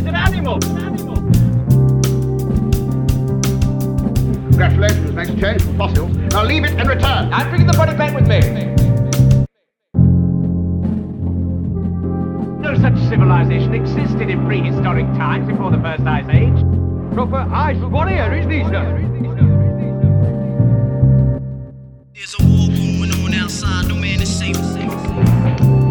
an animal. Congratulations, nice change from fossils. Now leave it and return. I'm bringing the body back with me. No such civilization existed in prehistoric times before the first ice age. Proper ice warrior, isn't he, sir? There's a war going on outside, no man is safe.